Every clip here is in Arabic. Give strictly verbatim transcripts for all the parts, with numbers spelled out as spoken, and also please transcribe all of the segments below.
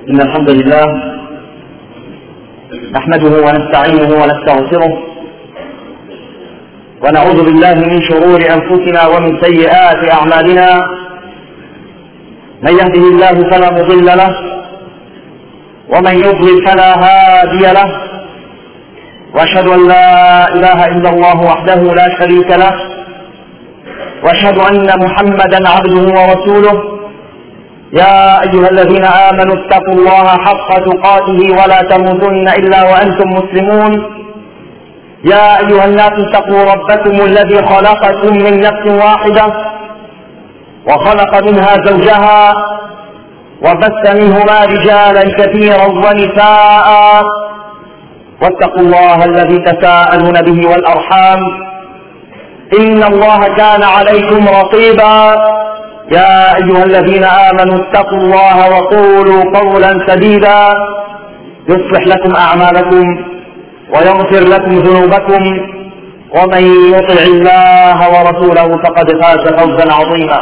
إن الحمد لله نحمده ونستعينه ونستغفره ونعوذ بالله من شرور أنفسنا ومن سيئات أعمالنا. من يهده الله فلا مضل له ومن يضلل فلا هادي له، وأشهد أن لا إله إلا الله وحده لا شريك له، وأشهد أن محمدا عبده ورسوله. يا أيها الذين آمنوا اتقوا الله حق تقاته ولا تموتن إلا وأنتم مسلمون. يا أيها الناس اتقوا ربكم الذي خلقكم من نفس واحدة وخلق منها زوجها وبث منهما رجالا كثيرا ونساء، واتقوا الله الذي تساءلون به والأرحام إن الله كان عليكم رقيبا. يا أيها الذين آمنوا اتقوا الله وقولوا قولا سديدا يصلح لكم أعمالكم ويغفر لكم ذنوبكم، ومن يطع الله ورسوله فقد فاز فوزا عظيما.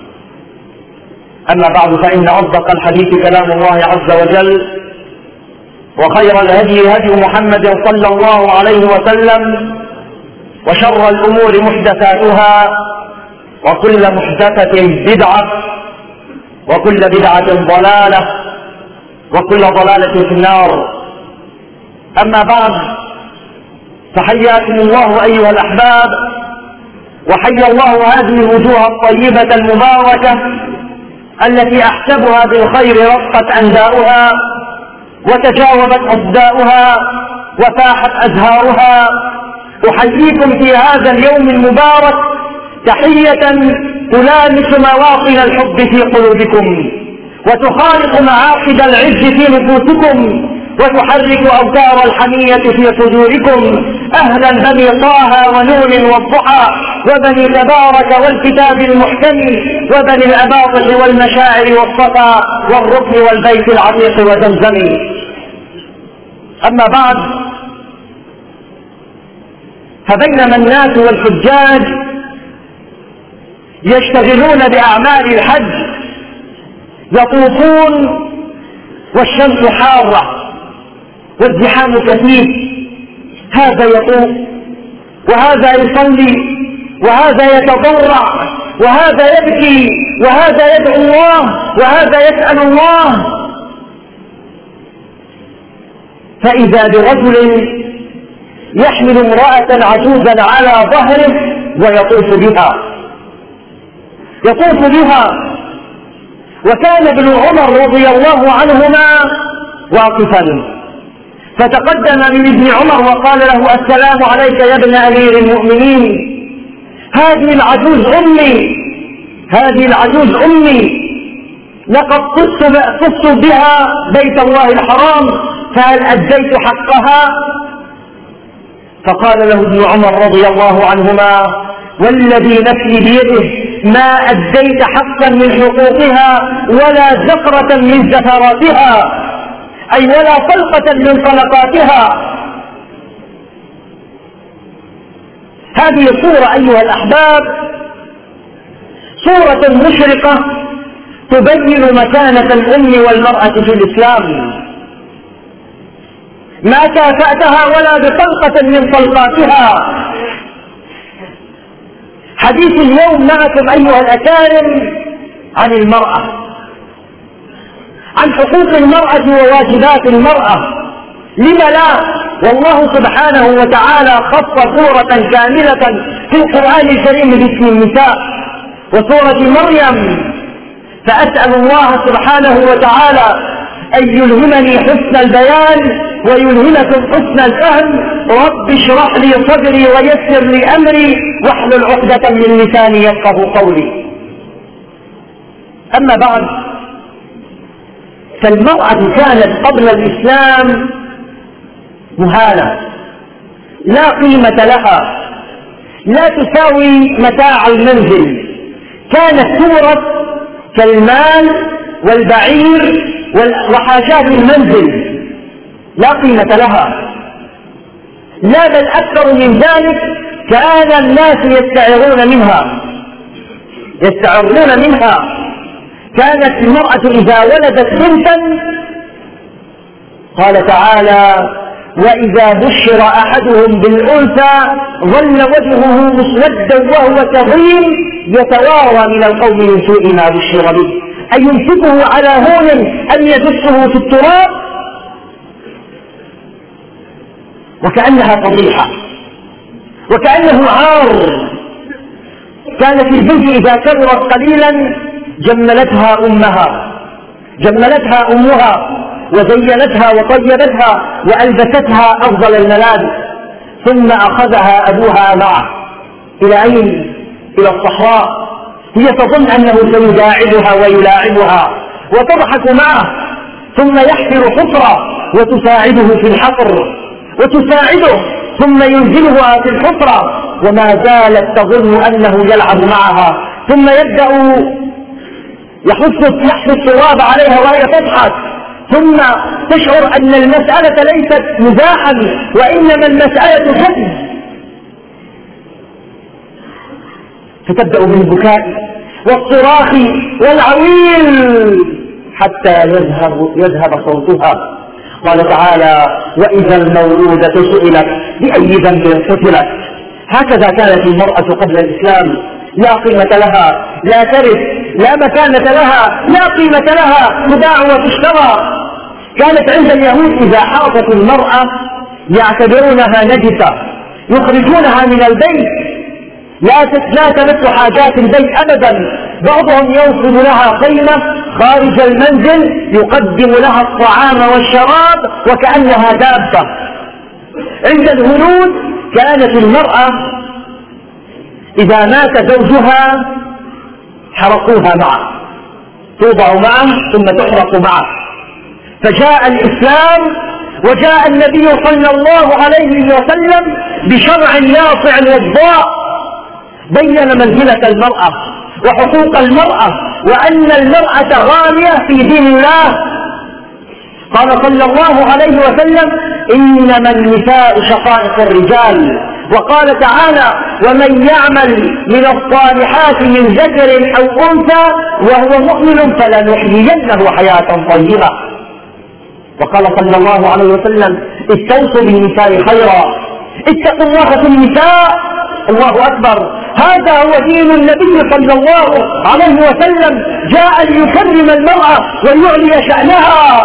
أما بعد، فإن أصدق الحديث كلام الله عز وجل، وخير الهدي هدي محمد صلى الله عليه وسلم، وشر الأمور محدثاتها، وكل محدثة بدعة، وكل بدعة ضلالة، وكل ضلالة في النار. أما بعد، فحياكم الله أيها الأحباب، وحيا الله هذه الوجوه الطيبة المباركة التي أحسبها بالخير رقت أنداؤها وتجاوبت أصداؤها وفاحت أزهارها. أحييكم في هذا اليوم المبارك تحية تلامس مواطن الحب في قلوبكم، وتخالط معاقد العز في نفوسكم، وتحرك أوتار الحمية في صدوركم. أهلا بني طه ونون والضحى، وبني تبارك والكتاب المحكم، وبني الأباطح والمشاعر والصفا والركن والبيت العتيق وزمزم. أما بعد، فبينما الناس والحجاج يشتغلون بأعمال الحج يطوفون والشمس حارة والزحام كثيف، هذا يطوف وهذا يصلي وهذا يتضرع وهذا يبكي وهذا يدعو الله وهذا يسأل الله، فإذا برجل يحمل امرأة عجوزا على ظهره ويطوف بها يطوف بها وكان ابن عمر رضي الله عنهما واقفا، فتقدم من ابن عمر وقال له: السلام عليك يا ابن أمير المؤمنين، هذه العجوز أمي هذه العجوز أمي لقد طفت بها بيت الله الحرام، فهل أديت حقها؟ فقال له ابن عمر رضي الله عنهما: والذي نفسي بيده ما أديت حقا من حقوقها ولا زفرة من زفراتها، أي ولا طلقة من طلقاتها. هذه الصورة أيها الأحباب صورة مشرقة تبين مكانة الأم والمرأة في الإسلام. ما كافأتها ولا بطلقة من طلقاتها. حديث اليوم معكم أيها الأكارم عن المرأة، عن حقوق المرأة وواجبات المرأة. لما لا؟ والله سبحانه وتعالى خص سورة كاملة في القرآن الكريم باسم النساء وسورة مريم، فأسأل الله سبحانه وتعالى أن يلهمني حسن البيان ويلهمكم حسن الفهم. رب اشرح لي صدري ويسر لي أمري واحلل عقدة من لساني يفقهوا قولي. أما بعد، فالمرأة كانت قبل الإسلام مهانة لا قيمة لها، لا تساوي متاع المنزل، كانت تورث كالمال والبعير وحاجات المنزل، لا قيمة لها. لا بل أكثر من ذلك، كان الناس يستعرون منها يستعرون منها كانت المرأة إذا ولدت بنتا قال تعالى: وإذا بشر أحدهم بالأنثى ظل وجهه مسودا وهو كظيم يتوارى من القوم من سوء ما بشر به، أيمسكه على هون أم يدسه في التراب؟ وكأنها فضيحة، وكأنه عار. كانت البنت إذا كبرت قليلا جملتها أمها جملتها أمها وزينتها وطيبتها وألبستها أفضل الملابس، ثم أخذها أبوها معه. إلى أين؟ إلى الصحراء. هي تظن أنه سيداعبها ويلاعبها وتضحك معه، ثم يحفر حفرة وتساعده في الحفر وتساعده ثم ينزلها في الحفرة، وما زالت تظن أنه يلعب معها، ثم يبدأ يحث التراب عليها وهي تضحك، ثم تشعر أن المسألة ليست مزاحا وإنما المسألة جد، فتبدأ بالبكاء والصراخ والعويل حتى يذهب, يذهب صوتها. قال تعالى: وإذا الموءودة سئلت بأي ذنب قتلت. هكذا كانت المرأة قبل الإسلام، لا قيمة لها، لا ترث، لا مكانة لها، لا قيمة لها، تباع وتشترى. كانت عند اليهود إذا حاطت المرأة يعتبرونها نجسة، يخرجونها من البيت، لا تمس حاجات البيت أبدا. بعضهم يوصل لها خيمة خارج المنزل يقدم لها الطعام والشراب وكأنها دابة. عند الهنود كانت المرأة إذا مات زوجها حرقوها معه، توضع معه ثم تحرق معه. فجاء الإسلام وجاء النبي صلى الله عليه وسلم بشرع ناصع وضاء، بين منزلة المرأة وحقوق المرأة، وأن المرأة غالية في دين الله. قال صلى الله عليه وسلم: إنما النساء شقائق الرجال. وقال تعالى: ومن يعمل من الصالحات من ذكر أو أنثى وهو مؤمن فلنحيينه حياة طيبة. وقال صلى الله عليه وسلم: استوصوا بالنساء خيرا، اتقوا الله في النساء. الله أكبر، هذا هو دين النبي صلى الله عليه وسلم، جاء ليكرم المرأة ويعلي شأنها،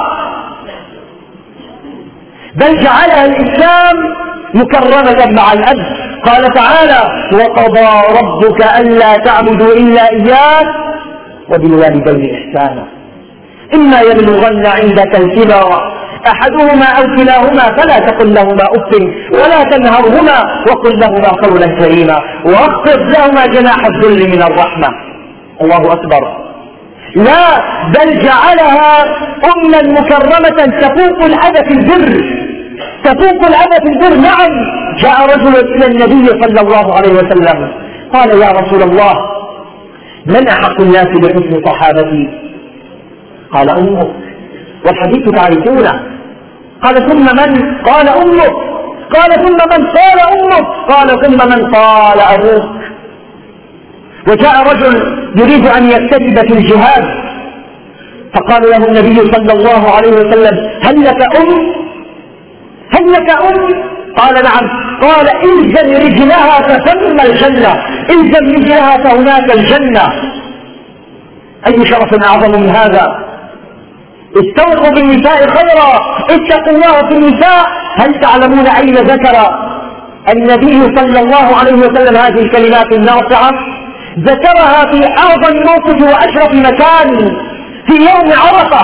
بل جعلها الإسلام مكرمة مع الأب. قال تعالى: وقضى ربك ألا تعبدوا إلا إياه وبالوالدين إحسانا، إما يبلغن عندك الكبر أحدهما أو كلاهما فلا تقل لهما أف ولا تنهرهما وقل لهما قولا كريما واخفض لهما جناح الذل من الرحمة. الله أكبر. لا، بل جعلها أما مكرمة تفوق الأب في البر، تفوق الأب في البر. نعم، جاء رجل إلى النبي صلى الله عليه وسلم قال: يا رسول الله، من أحق الناس بحسن صحابتي؟ قال: أمك، والحديث تعرفونه. قال: ثم من؟ قال: أمك. قال: ثم من؟ قال: أمك. قال: ثم من؟ قال: أبوك. وجاء رجل يريد أن يكتسب في الجهاد، فقال له النبي صلى الله عليه وسلم: هل لك أم؟ هل لك أم؟ قال: نعم. قال: إلزم رجلها فثم الجنة، إلزم رجلها فهناك الجنة. أي شرف أعظم من هذا؟ استوصوا بالنساء خيرا، اتقوا الله في النساء. هل تعلمون أين ذكر النبي صلى الله عليه وسلم هذه الكلمات الناصعة؟ ذكرها في أعظم موقف وأشرف مكان في يوم عرفة.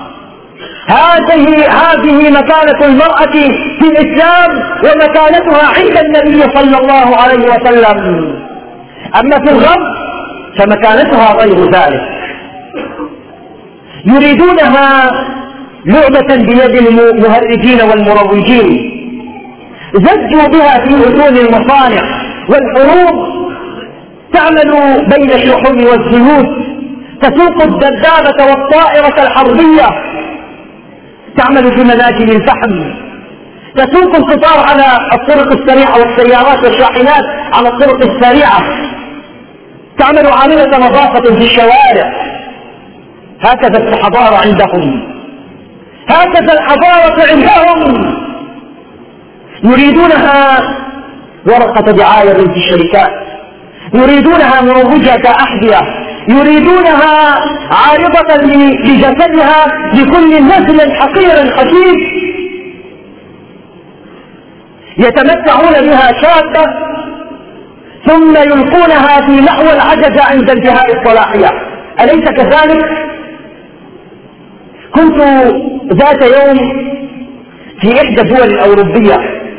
هذه هذه مكانة المرأة في الإسلام ومكانتها عند النبي صلى الله عليه وسلم. أما في الغرب فمكانتها غير ذلك، يريدونها لعبة بيد المهرجين والمروجين، زجوا بها في أذون المصانع والحروب، تعمل بين الشحوم والزيوت، تسوق الدبابة والطائرة الحربية، تعمل في مناجم الفحم، تسوق القطار على الطرق السريعة والسيارات والشاحنات على الطرق السريعة، تعمل عاملة نظافة في الشوارع. هكذا الحضارة عندهم، هكذا الحضارة عندهم، يريدونها ورقة دعاية في الشركات، يريدونها مروجة كأحذية، يريدونها عارضة لجسدها لكل نسل حقير خفيف يتمتعون بها شابة ثم يلقونها في محو العجز عند انتهاء الصلاحية. أليس كذلك؟ كنت ذات يوم في إحدى الدول الأوروبية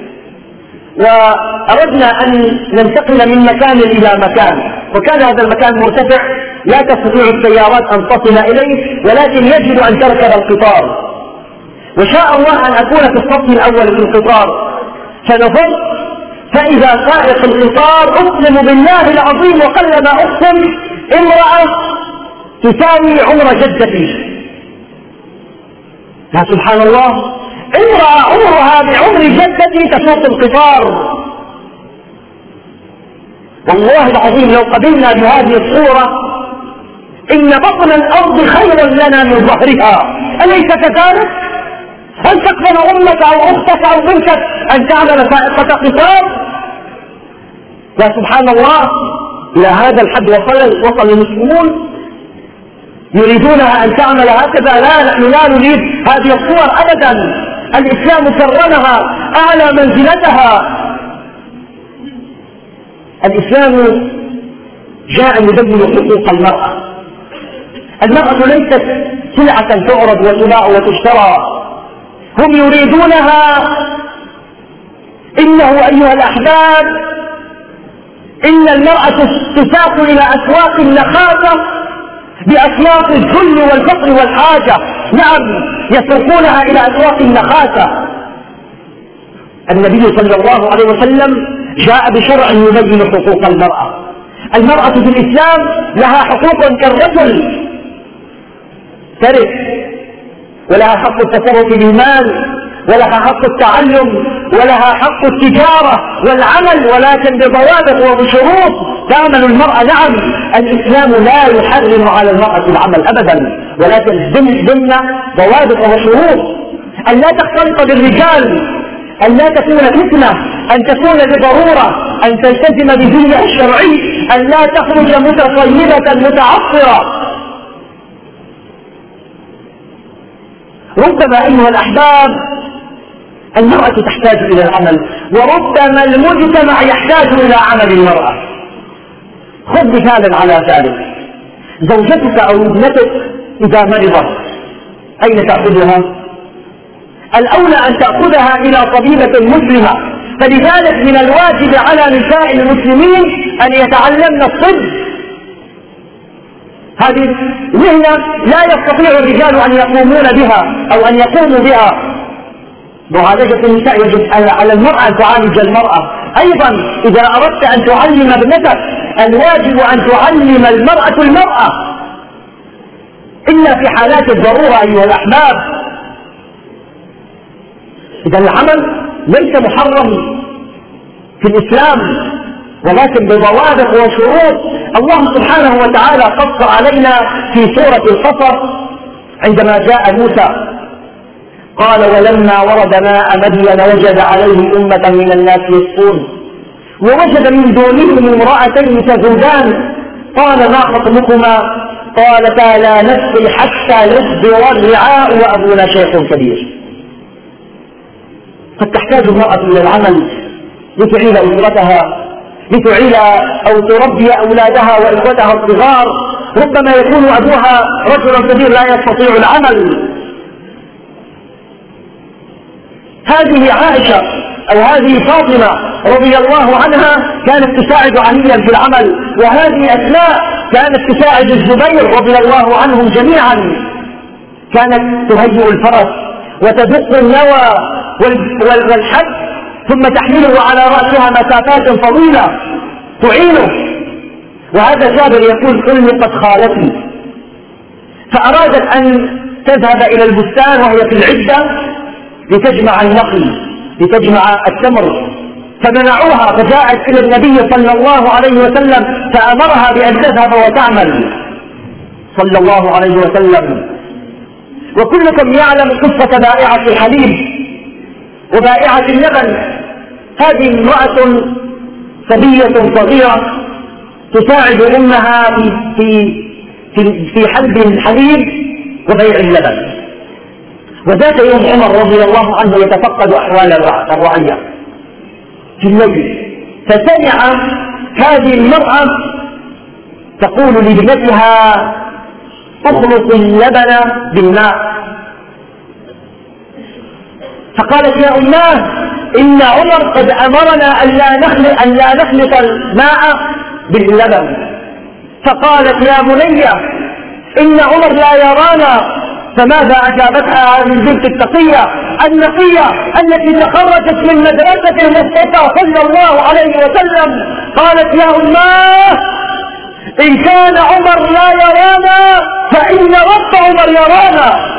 وأردنا أن ننتقل من مكان إلى مكان، وكان هذا المكان مرتفع لا تستطيع السيارات أن تصل إليه، ولكن يجب أن تركب القطار. وشاء الله أن أكون في الصف الأول في القطار، فنظرت فإذا سائق القطار أقسم بالله العظيم وقل ما أقسم امرأة تساوي عمر جدتي. يا سبحان الله، امرأة عمرها بعمر جدتي تسوق القطار. والله العظيم لو قبلنا بهذه الصورة إن بطن الأرض خير لنا من ظهرها، أليس كذلك؟ هل تقبل أمك أو أختك أو بنتك أن تعمل سائقة قطار؟ يا سبحان الله، إلى هذا الحد وصل وصل المسلمون، يريدونها أن تعمل هكذا. لا، نحن لا نريد هذه الصور أبدا. الإسلام كرمها أعلى منزلتها. الإسلام جاء يبين حقوق المرأة. المرأة ليست سلعة تعرض وتباع وتشترى، هم يريدونها. إنه أيها الأحباب إن المرأة تساق إلى أسواق النخاسة بأسواق الذل والفقر والحاجة. نعم، يسوقونها إلى أسواق النخاسة. النبي صلى الله عليه وسلم جاء بشرع يبين حقوق المرأة. المرأة في الإسلام لها حقوق كالرجل، ترث ولها حق التصرف بالمال ولها حق التعلم ولها حق التجارة والعمل، ولكن بضوابط وبشروط تعمل المرأة. نعم، الإسلام لا يحرم على المرأة العمل أبدا، ولكن ضمن ضوابط وشروط: أن لا تختلط بالرجال، أن لا تكون فتنة، أن تكون لضرورة، أن تلتزم بدينها الشرعي، أن لا تخرج متصيبة متعصرة. ربما أيها الأحباب المرأة تحتاج إلى العمل، وربما المجتمع يحتاج إلى عمل المرأة. خذ مثالا على ذلك: زوجتك أو ابنتك إذا مرضت أين تأخذها؟ الأولى أن تأخذها إلى طبيبة مسلمة. فلذلك من الواجب على نساء المسلمين أن يتعلمن الطب. هذه مهنة لا يستطيع الرجال أن يقومون بها أو أن يقوموا بها. معالجة النساء يجب على المرأة أن تعالج المرأة. أيضا إذا أردت أن تعلم ابنتك الواجب أن تعلم المرأة المرأة، إلا في حالات الضرورة أيها الأحباب. إذا العمل ليس محرم في الإسلام، ولكن بضوابط وشروط. الله سبحانه وتعالى قص علينا في سورة القصص عندما جاء موسى قال: ولما ورد ماء مدين وجد عليه أمة من الناس يسقون ووجد من دونهم امرأتين تذودان قال: ما خطبكما؟ قالتا لا نسقي حتى يصدر الرعاء وأبونا شيخ كبير. قد تحتاج المرأة إلى العمل لتعيل أسرتها، لتعيل أو تربي أولادها وإخوتها الصغار. ربما يكون أبوها رجلا كبير لا يستطيع العمل. هذه عائشة أو هذه فاطمة رضي الله عنها كانت تساعد عليا في العمل، وهذه أسماء كانت تساعد الزبير رضي الله عنهم جميعا. كانت تهيئ الفرس وتدق النوى والحد ثم تحمله على رأسها مسافات طويلة تعينه. وهذا جابر يقول: طلقت خالتي فأرادت أن تذهب إلى البستان وهي في العدة لتجمع النخل لتجمع التمر، فمنعوها، فجاءت إلى النبي صلى الله عليه وسلم فأمرها بأن تذهب وتعمل صلى الله عليه وسلم. وكلكم يعلم قصة بائعة الحليب وبائعة اللبن. هذه امرأة صبية صغيرة تساعد أمها في في في حلب الحليب وبيع اللبن. وذات يوم عمر رضي الله عنه يتفقد أحوال الرعية في الليل، فسمع هذه المرأة تقول لابنتها اخلط اللبن بالماء، فقالت يا أماه إن عمر قد أمرنا ألا نخلط, ألا نخلط الماء باللبن. فقالت يا بني إن عمر لا يرانا. فماذا أجابتها هذه البنت التقية النقية التي تخرجت من مدرسة المصطفى صلى الله عليه وسلم؟ قالت يا أماه إن كان عمر لا يرانا فإن رب عمر يرانا.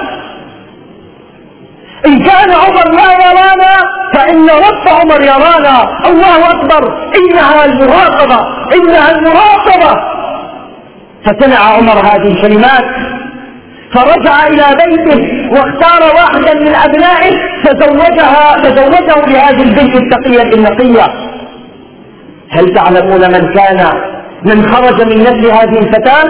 إن كان عمر لا يرانا فإن رب عمر يرانا. الله أكبر، إنها المراقبة، إنها المراقبة. فسمع عمر هذه الكلمات فرجع إلى بيته واختار واحدا من أبنائه فزوجها فزوجه لهذه البنت التقية النقية. هل تعلمون من كان من خرج من نسل هذه الفتاة؟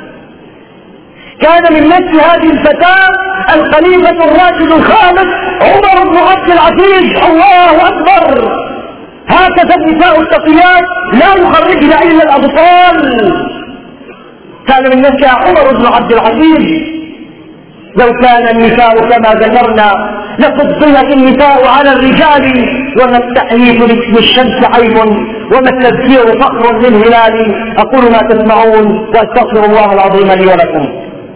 كان من نسل هذه الفتاة الخليفة الراشد الخامس عمر بن عبد العزيز. الله أكبر. هكذا النساء التقيات لا يخرجن إلا الأبطال. كان من نسل عمر بن عبد العزيز. لو كان النساء كما ذكرنا لفضلت النساء على الرجال، وما التحريف لاسم الشمس عيب وما التذكير فخر للهلال. أقول ما تسمعون وأستغفر الله العظيم لي ولكم.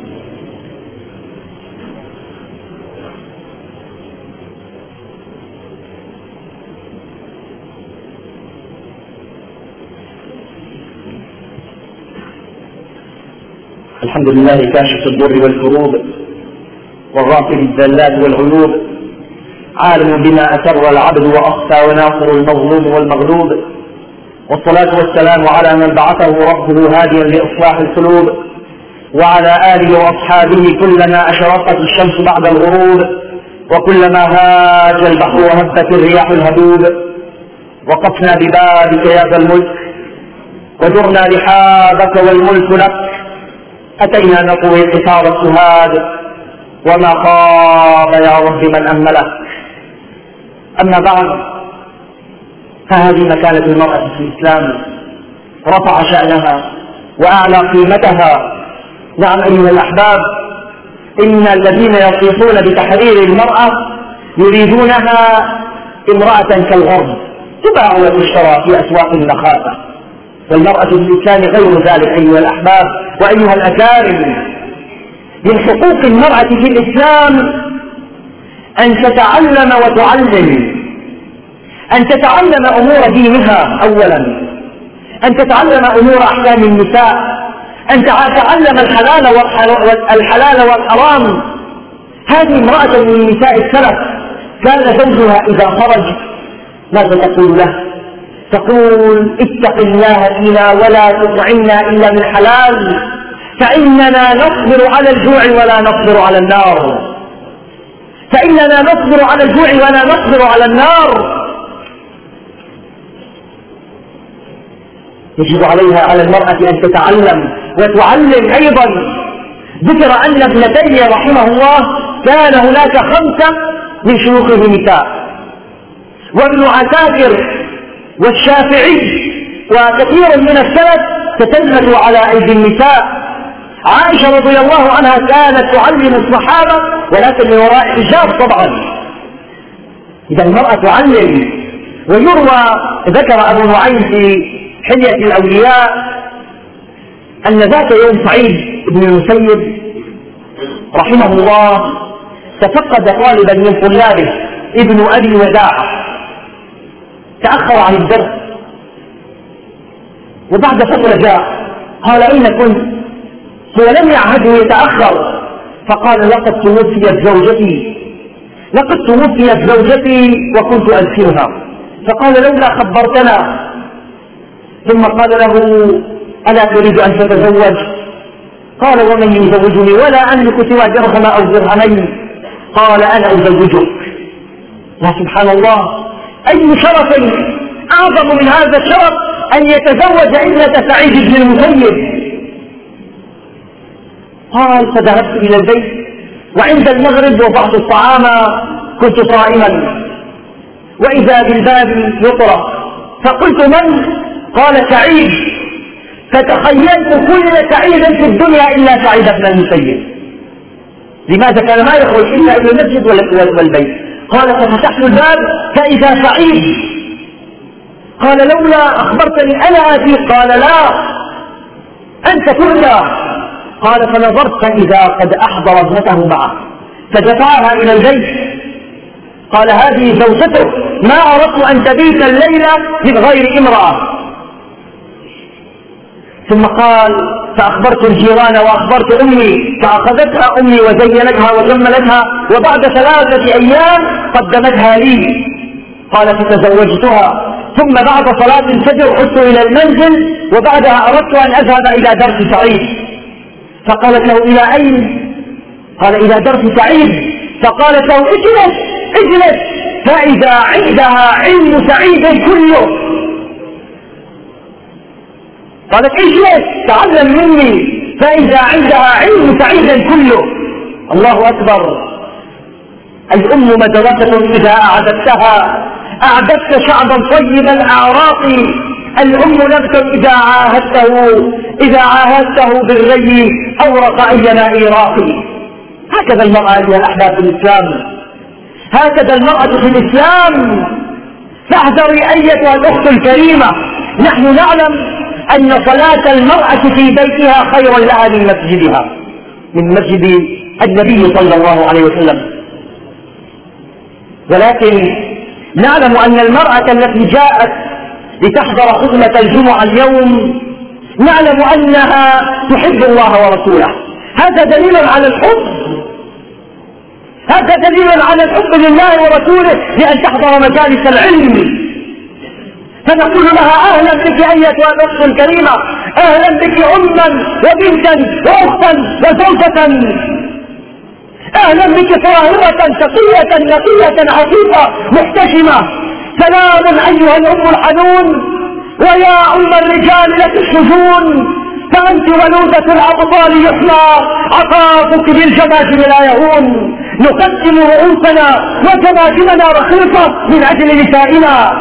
الحمد لله كاشف الضر والكروب والغافر الذلات والعيوب، عالم بما أسر العبد وأخفى وناصر المظلوم والمغلوب. والصلاة والسلام على من بعثه ربه هاديا لإصلاح القلوب، وعلى آله وأصحابه كلما أشرقت الشمس بعد الغروب، وكلما هاج البحر وهبت الرياح الهبوب. وقفنا ببابك يا ذا الملك ودرنا رحابك والملك لك، أتينا نطوي قصار السهاد وما خاب يا رب من أمله. أما بعد، فهذه مكانة المرأة في الإسلام، رفع شأنها وأعلى قيمتها. نعم أيها الأحباب، إن الذين يصيحون بتحرير المرأة يريدونها امرأة كالغرب تباع وتشترى في أسواق النخاسة، والمرأة في الإسلام غير ذلك أيها الأحباب وأيها الأكارم. من حقوق المرأة في الإسلام أن تتعلم وتعلم، أن تتعلم أمور دينها أولا، أن تتعلم أمور أحكام النساء، أن تتعلم الحلال والحلال والحرام. هذه امرأة من نساء السلف كان زوجها إذا خرج ماذا تقول له؟ تقول اتق الله فينا ولا تطعمنا إلا من حلال، فإننا نصبر على الجوع ولا نصبر على النار، فإننا نصبر على الجوع ولا نصبر على النار. يجب عليها على المرأة أن تتعلم وتعلم أيضا. ذكر أن ابن تيمية رحمه الله كان هناك خمسة من شيوخه نساء، وابن عساكر والشافعي وكثير من السلف تتلمذوا على أيدي النساء. عائشة رضي الله عنها كانت تعلم الصحابة ولكن من وراء حجاب طبعا. إذا المرأة تعلم. ويروى ذكر أبو نعيم في حلية الأولياء أن ذات يوم سعيد بن المسيب رحمه الله تفقد طالبا من طلابه ابن أبي وداع، تأخر عن الدرس وبعد فترة جاء قال أين كنت؟ هو لم يعهده يتأخر، فقال لقد توفيت زوجتي لقد توفيت زوجتي وكنت أذكرها، فقال لولا خبرتنا. ثم قال له ألا تريد أن تتزوج؟ قال ومن يزوجني ولا أملك سوى درهم أو درهمين. قال أنا أزوجك. يا سبحان الله، أي شرف أعظم من هذا الشرف أن يتزوج ابنة سعيد بن المسيب. قال فذهبت إلى البيت وعند المغرب وضعت الطعام، كنت صائما، وإذا بالباب يطرق، فقلت من؟ قال سعيد. فتخيلت كل سعيد في الدنيا إلا سعيد بن المسيب. لماذا؟ كان ما يخرج إلا إلى المسجد والبيت. قال ففتحت الباب فإذا سعيد. قال لولا أخبرتني أنا آتيك. قال لا أنت تؤتى. قال فنظرت فإذا قد أحضر ابنته معه فدفعها إلى البيت. قال هذه زوجته، ما أردت أن تبيت الليلة من غير امرأة. ثم قال فأخبرت الجيران وأخبرت أمي، فأخذتها أمي وزينتها وجملتها، وبعد ثلاثة أيام قدمتها لي. قال فتزوجتها، ثم بعد صلاة الفجر عدت إلى المنزل، وبعدها أردت أن أذهب إلى درس سعيد. فقالت له إلى أين؟ قال إلى درس سعيد. فقالت له اجلس اجلس فإذا عندها علم سعيد كله. قالت اجلس تعلم مني، فإذا عندها علم سعيد كله. الله أكبر. الأم مدرسة إذا أعددتها أعددت شعبا طيب الأعراق. الأم نبت إذا عاهدته إذا عاهدته بالري أورق أيما إيراقي. هكذا المرأة أيها الأحباب في الإسلام، هكذا المرأة في الإسلام. فاحذري أيتها الأخت الكريمة، نحن نعلم أن صلاة المرأة في بيتها خير لها من مسجدها، من مسجد النبي صلى الله عليه وسلم. ولكن نعلم أن المرأة التي جاءت لتحضر خطبة الجمعة اليوم نعلم أنها تحب الله ورسوله. هذا دليل على الحب، هذا دليل على الحب لله ورسوله لأن تحضر مجالس العلم. فنقول لها أهلا بك أيتها الأخت الكريمة، أهلا بك أما وبنتا وأختا وزوجة، أهلا بك طاهرة تقية نقية عفيفة محتشمة. سلام أيها الأم الحنون، ويا أم الرجال لك السجون، فأنت ولودة الأبطال يحمى عطافك بالجماجم لا يهون. نقدم رؤوسنا وجماجمنا رخيصة من أجل نسائنا.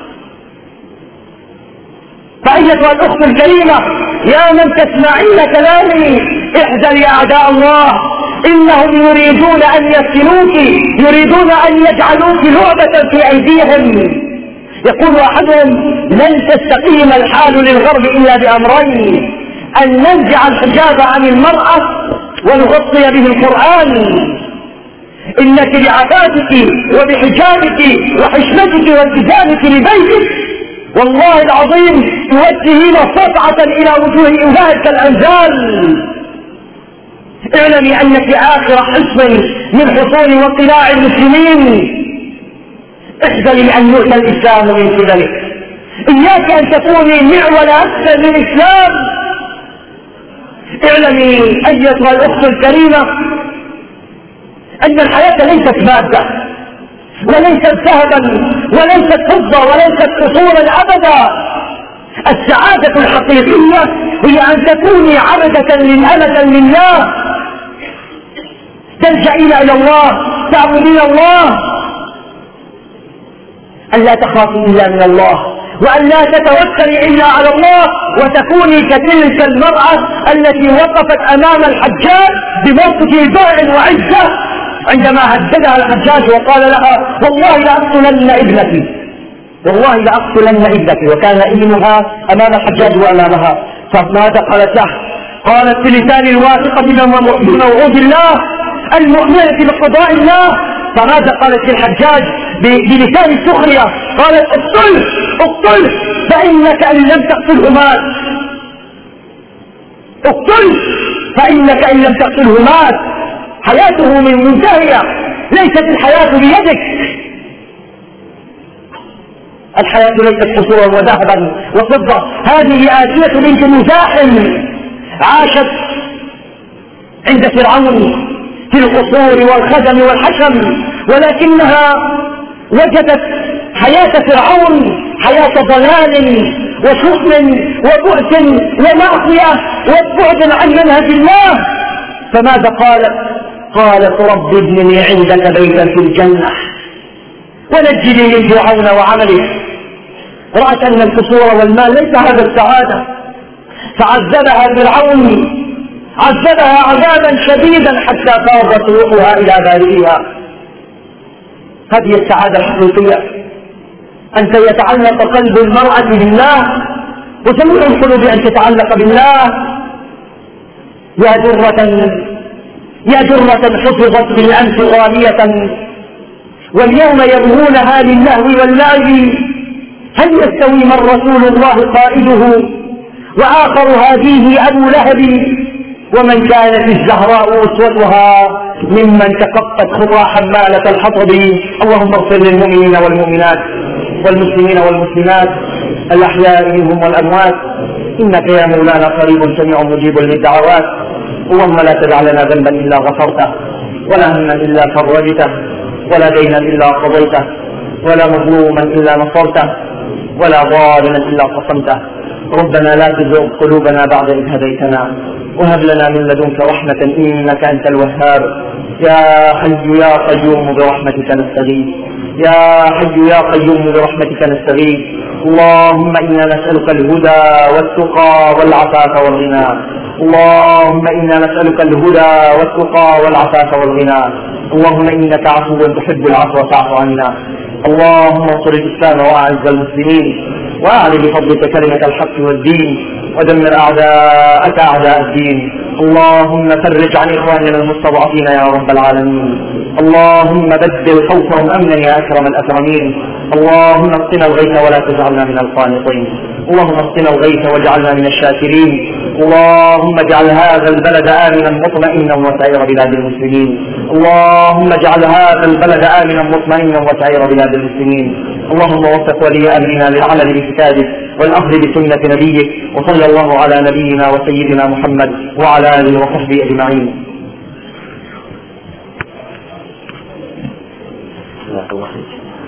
فأيتها الأخت الكريمة يا من تسمعين كلامي، احذري أعداء الله، إنهم يريدون أن يفتنوك، يريدون أن يجعلوك لعبة في أيديهم. يقول أحدهم لن تستقيم الحال للغرب إلا بأمرين: أن ننزع الحجاب عن المرأة ونغطي به القرآن. إنك بعفافك وبحجابك وحشمتك والتزامك لبيتك والله العظيم توجهين صفعة إلى وجوه أولئك الأنزال. اعلمي أنك آخر حصن من حصون وقلاع المسلمين. احذري أن يؤتى الإسلام من قبلك، إياك أن تكوني معول أكثر من الإسلام. اعلمي أيتها الأخت الكريمة أن الحياة ليست مادة وليست ذهبا وليست فضة وليست قصورا أبدا. السعادة الحقيقية هي أن تكوني عبدة للأمة لله، تلجئين إلى الله، تعبدين الله، أن لا تخافي إلا من الله، وأن لا تتوكلي إلا على الله، وتكوني كتلك المرأة التي وقفت أمام الحجاج بموقف باع وعزة عندما هددها الحجاج وقال لها والله لأقتلن ابنتي، والله لأقتلن ابنتي، وكان ابنها أمام الحجاج وأمامها. فماذا قالت له؟ قالت بلسان الواثقة بموعود الله المؤمنة بقضاء الله. فماذا قالت للحجاج بلسان السخرية؟ قالت اقتله اقتله فإنك إن لم تقتله مات، اقتله فإنك إن لم تقتله مات. حياته من منتهية، ليست الحياة بيدك، الحياة ليست قصورا وذهبا وفضة. هذه آسية بنت مزاحم عاشت عند فرعون في القصور والخدم والحشم، ولكنها وجدت حياة فرعون حياة ضلال وشؤم وبؤس ومعصية وبعد عن منهج الله. فماذا قالت؟ قالت رب ابن لي عندك بيتا في الجنة ونجني من فرعون وعمله. رأت أن القصور والمال ليس هذا السعادة، فعذبها فرعون، عذبها عذابا شديدا حتى فاضت روحها إلى بارئها. هذه السعادة الحقيقية، أن يتعلق قلب المرأة بالله، وجميع القلوب أن تتعلق بالله. يا درة يا درة حفظت بالأمس غالية واليوم يبغونها للهو واللعب. هل يستوي من رسول الله قائده وآخر هذه أبو لهب؟ ومن كانت الزهراء أسوتها ممن تقطت خطى حمالة الحطب. اللهم اغفر للمؤمنين والمؤمنات والمسلمين والمسلمات الأحياء منهم والأموات، إنك يا مولانا قريب سميع مجيب للدعوات. اللهم لا تدع لنا ذنبا إلا غفرته، ولا هما إلا فرجته، ولا دينا إلا قضيته، ولا مظلوما إلا نصرته، ولا ظالما إلا قسمته. ربنا لا تزغ قلوبنا بعد إذ هديتنا وهب لنا من لدنك رحمة إنك أنت الوهاب. يا حي يا قيوم برحمتك نستغيث، يا حي يا قيوم برحمتك نستغيث. اللهم إنا نسألك الهدى والتقى والعفاف والغنى، اللهم إنا نسألك الهدى والتقى والعفاف والغنى. اللهم إنك عفو تحب العفو فاعف عنا. اللهم انصر الإسلام وأعز المسلمين، وأعلي بفضلك كلمة الحق والدين، ودمر أعداءك أعداء الدين. اللهم فرج عن إخواننا المستضعفين يا رب العالمين. اللهم بدل خوفهم أمنا يا أكرم الأكرمين. اللهم اسقنا الغيث ولا تجعلنا من القانطين. اللهم اسقنا الغيث واجعلنا من الشاكرين. اللهم اجعل هذا البلد آمنا مطمئنا وسائر بلاد المسلمين. اللهم اجعل هذا البلد آمنا مطمئنا وسائر بلاد المسلمين. اللهم وفق ولي أمرنا للعمل بكتابك والأخذ بسنة نبيك، وصلى الله على نبينا وسيدنا محمد وعلى آله وصحبه أجمعين. الله